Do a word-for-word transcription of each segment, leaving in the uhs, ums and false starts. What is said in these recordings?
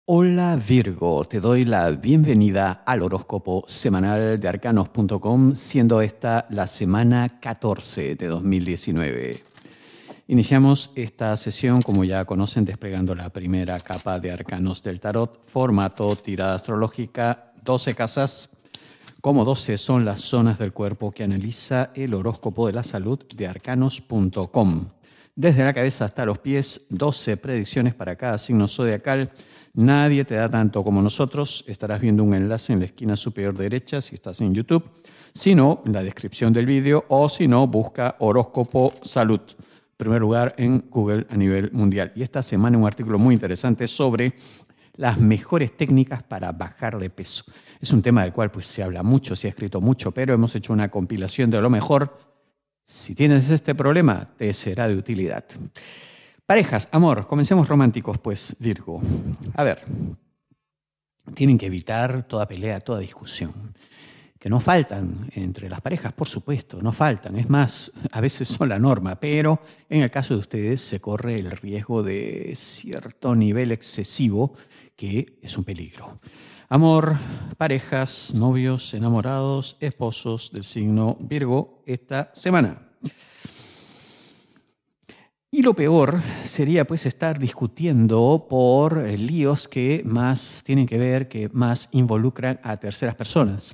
Hola Virgo, te doy la bienvenida al horóscopo semanal de arcanos punto com, siendo esta la semana catorce de dos mil diecinueve. Iniciamos esta sesión, como ya conocen, desplegando la primera capa de arcanos del tarot, formato tirada astrológica, doce casas. Como doce son las zonas del cuerpo que analiza el horóscopo de la salud de arcanos punto com. Desde la cabeza hasta los pies, doce predicciones para cada signo zodiacal. Nadie te da tanto como nosotros. Estarás viendo un enlace en la esquina superior derecha si estás en YouTube. Si no, en la descripción del vídeo, o si no, busca horóscopo salud. Primer lugar en Google a nivel mundial. Y esta semana un artículo muy interesante sobre las mejores técnicas para bajar de peso. Es un tema del cual pues, se habla mucho, se ha escrito mucho, pero hemos hecho una compilación de lo mejor. Si tienes este problema, te será de utilidad. Parejas, amor, comencemos románticos, pues, Virgo. A ver, tienen que evitar toda pelea, toda discusión. Que no faltan entre las parejas, por supuesto, no faltan. Es más, a veces son la norma, pero en el caso de ustedes se corre el riesgo de cierto nivel excesivo que es un peligro. Amor, parejas, novios, enamorados, esposos del signo Virgo esta semana. Y lo peor sería pues estar discutiendo por líos que más tienen que ver, que más involucran a terceras personas.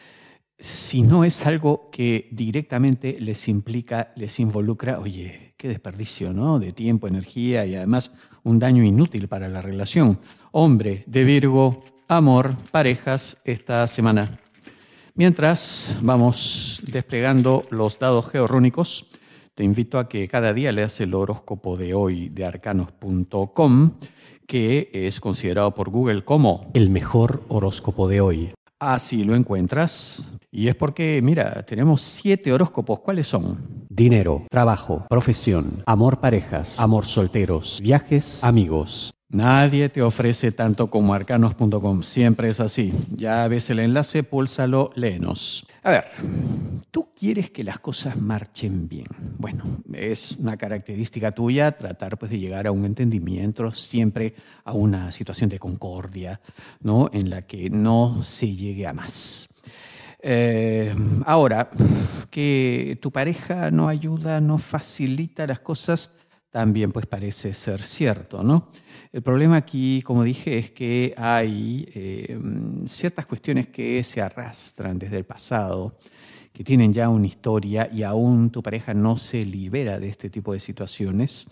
Si no es algo que directamente les implica, les involucra, oye, qué desperdicio, ¿no? De tiempo, energía y además un daño inútil para la relación. Hombre de Virgo, amor, parejas esta semana. Mientras vamos desplegando los dados georrónicos, te invito a que cada día leas el horóscopo de hoy de arcanos punto com, que es considerado por Google como el mejor horóscopo de hoy. Así lo encuentras. Y es porque, mira, tenemos siete horóscopos. ¿Cuáles son? Dinero, trabajo, profesión, amor, parejas, amor, solteros, viajes, amigos. Nadie te ofrece tanto como arcanos punto com. Siempre es así. Ya ves el enlace, púlsalo, léenos. A ver, tú quieres que las cosas marchen bien. Bueno, es una característica tuya tratar pues, de llegar a un entendimiento, siempre a una situación de concordia, ¿no? En la que no se llegue a más. Eh, ahora, que tu pareja no ayuda, no facilita las cosas, también pues parece ser cierto, ¿no? El problema aquí, como dije, es que hay eh, ciertas cuestiones que se arrastran desde el pasado, que tienen ya una historia y aún tu pareja no se libera de este tipo de situaciones.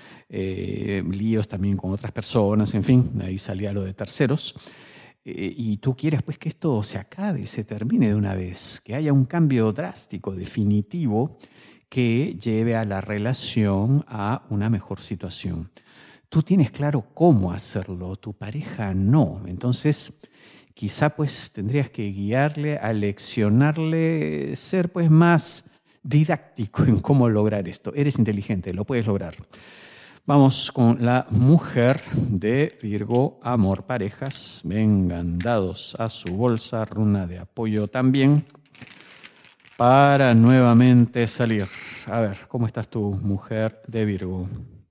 Eh, líos también con otras personas, en fin, ahí salía lo de terceros. Eh, y tú quieres pues que esto se acabe, se termine de una vez, que haya un cambio drástico, definitivo, que lleve a la relación a una mejor situación. Tú tienes claro cómo hacerlo, tu pareja no. Entonces, quizá pues tendrías que guiarle, aleccionarle, ser pues más didáctico en cómo lograr esto. Eres inteligente, lo puedes lograr. Vamos con la mujer de Virgo, amor, parejas. Vengan dados a su bolsa, runa de apoyo también, para nuevamente salir. A ver, ¿cómo estás tú, mujer de Virgo?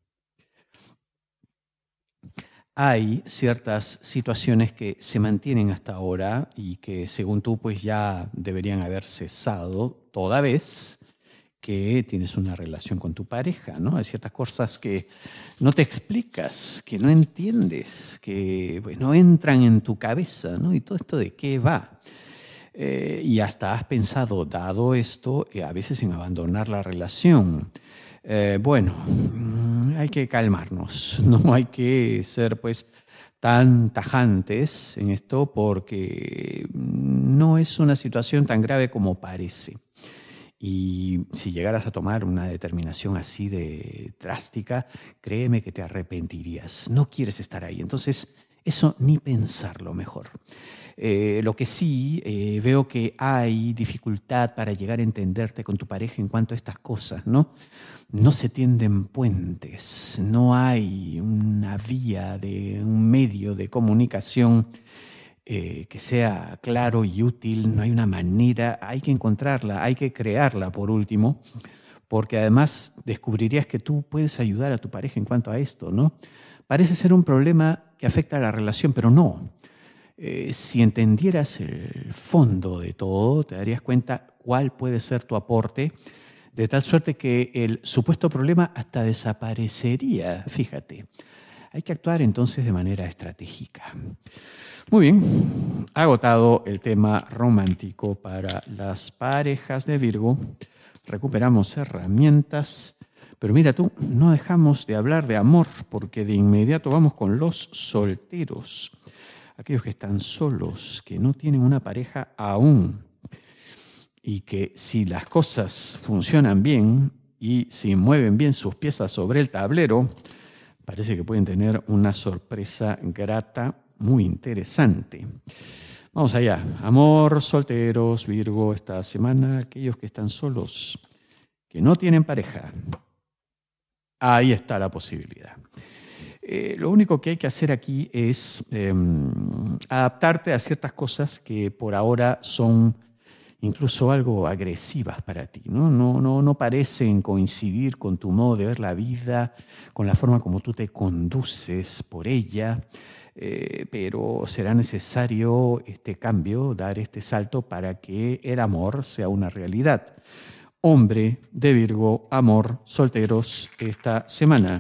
Hay ciertas situaciones que se mantienen hasta ahora y que según tú pues ya deberían haber cesado toda vez que tienes una relación con tu pareja, ¿no? Hay ciertas cosas que no te explicas, que no entiendes, que pues, no entran en tu cabeza, ¿no? Y todo esto de qué va. Eh, y hasta has pensado, dado esto, eh, a veces en abandonar la relación. Eh, bueno, hay que calmarnos, no hay que ser pues tan tajantes en esto porque no es una situación tan grave como parece. Y si llegaras a tomar una determinación así de drástica, créeme que te arrepentirías. No quieres estar ahí. Entonces, eso ni pensarlo mejor. Eh, lo que sí, eh, veo que hay dificultad para llegar a entenderte con tu pareja en cuanto a estas cosas, ¿no? No se tienden puentes, no hay una vía, de un medio de comunicación eh, que sea claro y útil, no hay una manera, hay que encontrarla, hay que crearla por último, porque además descubrirías que tú puedes ayudar a tu pareja en cuanto a esto, ¿no? Parece ser un problema que afecta a la relación, pero no. Eh, si entendieras el fondo de todo, te darías cuenta cuál puede ser tu aporte, de tal suerte que el supuesto problema hasta desaparecería, fíjate. Hay que actuar entonces de manera estratégica. Muy bien, agotado el tema romántico para las parejas de Virgo, recuperamos herramientas, pero mira tú, no dejamos de hablar de amor, porque de inmediato vamos con los solteros, aquellos que están solos, que no tienen una pareja aún, y que si las cosas funcionan bien y si mueven bien sus piezas sobre el tablero, parece que pueden tener una sorpresa grata muy interesante. Vamos allá. Amor, solteros, Virgo, esta semana, aquellos que están solos, que no tienen pareja. Ahí está la posibilidad. Eh, lo único que hay que hacer aquí es eh, adaptarte a ciertas cosas que por ahora son incluso algo agresivas para ti, ¿no? No, no, no parecen coincidir con tu modo de ver la vida, con la forma como tú te conduces por ella, eh, pero será necesario este cambio, dar este salto para que el amor sea una realidad. Hombre de Virgo, amor, solteros esta semana.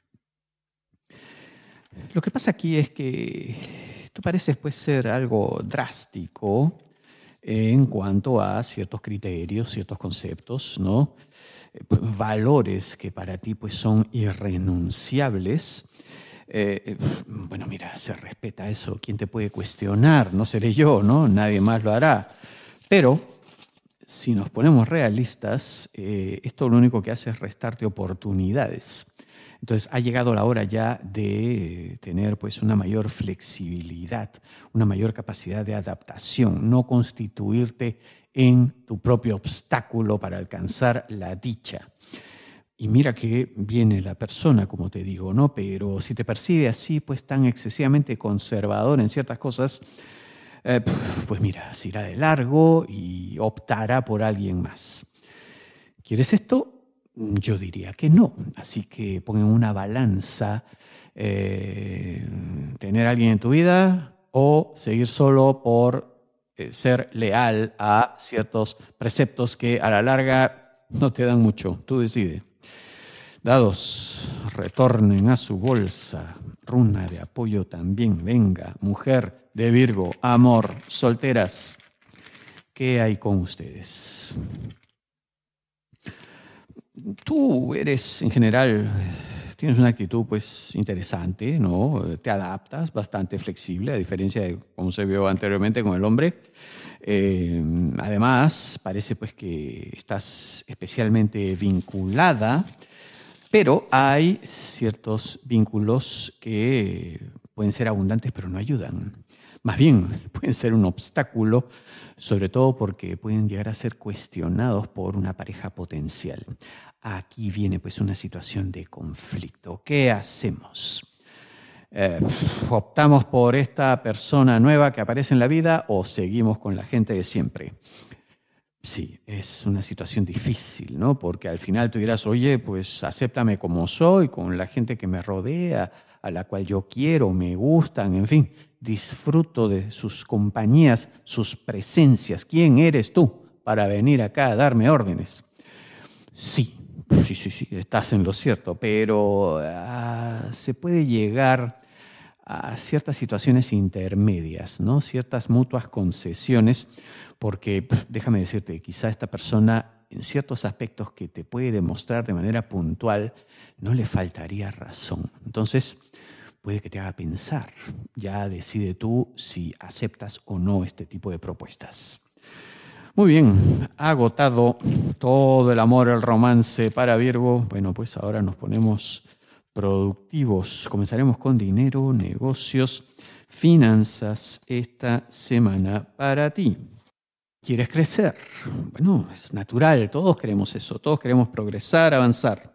Lo que pasa aquí es que tú pareces pues, ser algo drástico en cuanto a ciertos criterios, ciertos conceptos, ¿no? Valores que para ti pues, son irrenunciables. Eh, bueno, mira, se respeta eso. ¿Quién te puede cuestionar? No seré yo, ¿no? Nadie más lo hará. Pero si nos ponemos realistas, eh, esto lo único que hace es restarte oportunidades. Entonces ha llegado la hora ya de tener pues, una mayor flexibilidad, una mayor capacidad de adaptación, no constituirte en tu propio obstáculo para alcanzar la dicha. Y mira que viene la persona, como te digo, ¿no? Pero si te percibe así, pues tan excesivamente conservador en ciertas cosas, eh, pues mira, se irá de largo y optará por alguien más. ¿Quieres esto? Yo diría que no. Así que pon en una balanza eh, tener a alguien en tu vida o seguir solo por eh, ser leal a ciertos preceptos que a la larga no te dan mucho. Tú decides. Dados, retornen a su bolsa. Runa de apoyo también. Venga, mujer de Virgo, amor, solteras. ¿Qué hay con ustedes? Tú eres, en general, tienes una actitud pues interesante, ¿no? Te adaptas, bastante flexible, a diferencia de cómo se vio anteriormente con el hombre. Eh, además, parece pues que estás especialmente vinculada, pero hay ciertos vínculos que pueden ser abundantes, pero no ayudan. Más bien, pueden ser un obstáculo, sobre todo porque pueden llegar a ser cuestionados por una pareja potencial. Aquí viene pues una situación de conflicto. ¿Qué hacemos? Eh, ¿Optamos por esta persona nueva que aparece en la vida o seguimos con la gente de siempre? Sí, es una situación difícil, ¿no? Porque al final tú dirás, oye, pues acéptame como soy, con la gente que me rodea, a la cual yo quiero, me gustan, en fin, disfruto de sus compañías, sus presencias. ¿Quién eres tú para venir acá a darme órdenes? Sí, sí, sí, sí, estás en lo cierto, pero ah, se puede llegar a ciertas situaciones intermedias, ¿no? Ciertas mutuas concesiones, porque déjame decirte, quizá esta persona en ciertos aspectos que te puede demostrar de manera puntual no le faltaría razón. Entonces, puede que te haga pensar. Ya decide tú si aceptas o no este tipo de propuestas. Muy bien, agotado todo el amor, el romance para Virgo. Bueno, pues ahora nos ponemos productivos. Comenzaremos con dinero, negocios, finanzas esta semana para ti. ¿Quieres crecer? Bueno, es natural, todos queremos eso, todos queremos progresar, avanzar.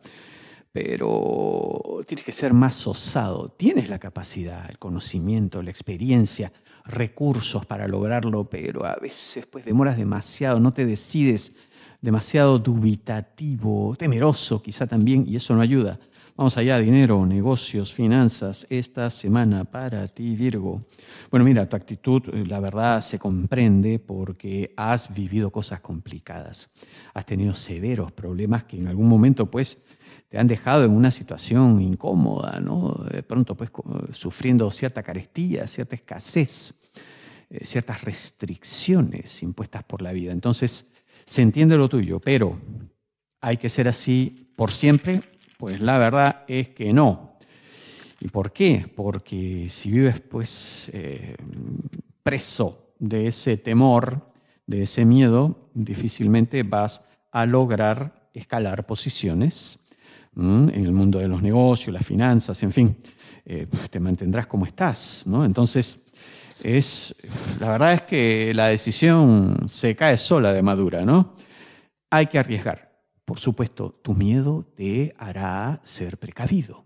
Pero tienes que ser más osado. Tienes la capacidad, el conocimiento, la experiencia, recursos para lograrlo, pero a veces pues demoras demasiado, no te decides, demasiado dubitativo, temeroso quizá también, y eso no ayuda. Vamos allá, dinero, negocios, finanzas, esta semana para ti, Virgo. Bueno, mira, tu actitud, la verdad, se comprende porque has vivido cosas complicadas. Has tenido severos problemas que en algún momento, pues, te han dejado en una situación incómoda, ¿no? De pronto, pues, sufriendo cierta carestía, cierta escasez, eh, ciertas restricciones impuestas por la vida. Entonces, se entiende lo tuyo, pero ¿hay que ser así por siempre? Pues la verdad es que no. ¿Y por qué? Porque si vives pues eh, preso de ese temor, de ese miedo, difícilmente vas a lograr escalar posiciones ¿m? en el mundo de los negocios, las finanzas, en fin, eh, te mantendrás como estás, ¿no? Entonces, es, la verdad es que la decisión se cae sola de madura, ¿no? Hay que arriesgar. Por supuesto, tu miedo te hará ser precavido.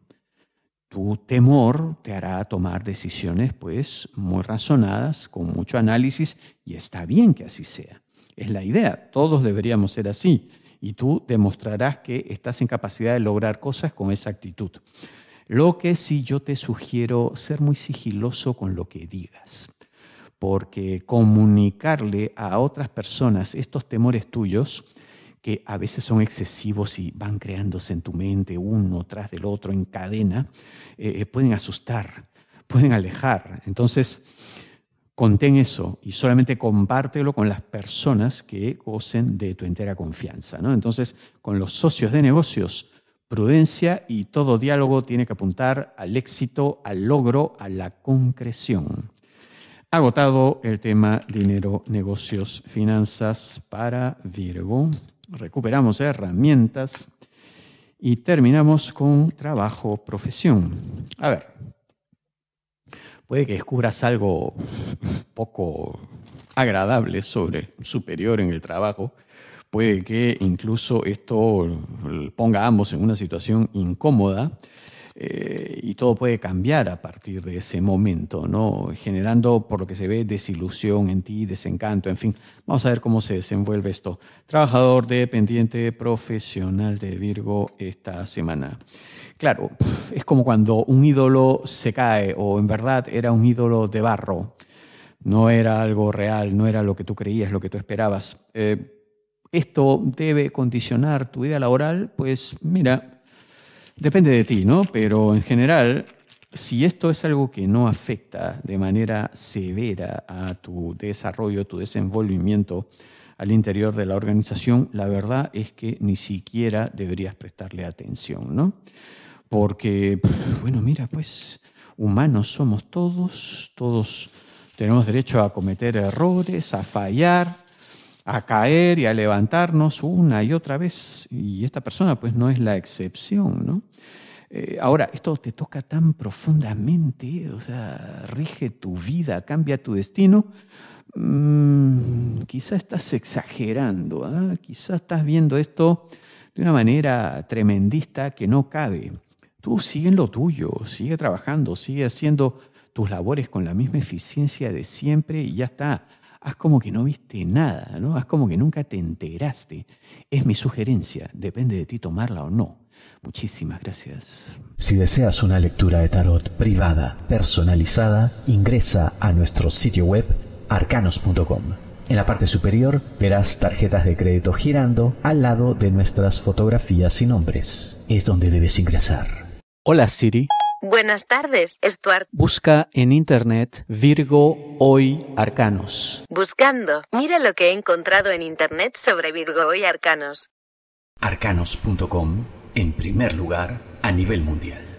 Tu temor te hará tomar decisiones pues, muy razonadas, con mucho análisis, y está bien que así sea. Es la idea, todos deberíamos ser así, y tú demostrarás que estás en capacidad de lograr cosas con esa actitud. Lo que sí yo te sugiero ser muy sigiloso con lo que digas, porque comunicarle a otras personas estos temores tuyos, que a veces son excesivos y van creándose en tu mente uno tras del otro en cadena, eh, pueden asustar, pueden alejar. Entonces, contén eso y solamente compártelo con las personas que gocen de tu entera confianza, ¿no? Entonces, con los socios de negocios, prudencia, y todo diálogo tiene que apuntar al éxito, al logro, a la concreción. Agotado el tema dinero, negocios, finanzas para Virgo. Recuperamos herramientas y terminamos con trabajo, profesión. A ver, puede que descubras algo poco agradable sobre superior en el trabajo. Puede que incluso esto ponga a ambos en una situación incómoda. Eh, y todo puede cambiar a partir de ese momento, ¿no? Generando, por lo que se ve, desilusión en ti, desencanto, en fin. Vamos a ver cómo se desenvuelve esto. Trabajador dependiente profesional de Virgo esta semana. Claro, es como cuando un ídolo se cae, o en verdad era un ídolo de barro. No era algo real, no era lo que tú creías, lo que tú esperabas. Eh, esto debe condicionar tu vida laboral, pues mira, depende de ti, ¿no? Pero en general, si esto es algo que no afecta de manera severa a tu desarrollo, tu desenvolvimiento al interior de la organización, la verdad es que ni siquiera deberías prestarle atención, ¿no? Porque, bueno, mira, pues humanos somos todos, todos tenemos derecho a cometer errores, a fallar, a caer y a levantarnos una y otra vez, y esta persona pues no es la excepción, ¿no? Eh, ahora, esto te toca tan profundamente, o sea, rige tu vida, cambia tu destino. Mm, quizá estás exagerando, ¿eh? Quizá estás viendo esto de una manera tremendista que no cabe. Tú sigue en lo tuyo, sigue trabajando, sigue haciendo tus labores con la misma eficiencia de siempre y ya está. Haz como que no viste nada, ¿no? Haz como que nunca te enteraste. Es mi sugerencia, depende de ti tomarla o no. Muchísimas gracias. Si deseas una lectura de tarot privada, personalizada, ingresa a nuestro sitio web arcanos punto com. En la parte superior verás tarjetas de crédito girando al lado de nuestras fotografías y nombres. Es donde debes ingresar. Hola Siri. Buenas tardes, Stuart. Busca en internet Virgo Hoy Arcanos. Buscando. Mira lo que he encontrado en internet sobre Virgo Hoy Arcanos. arcanos punto com, en primer lugar a nivel mundial.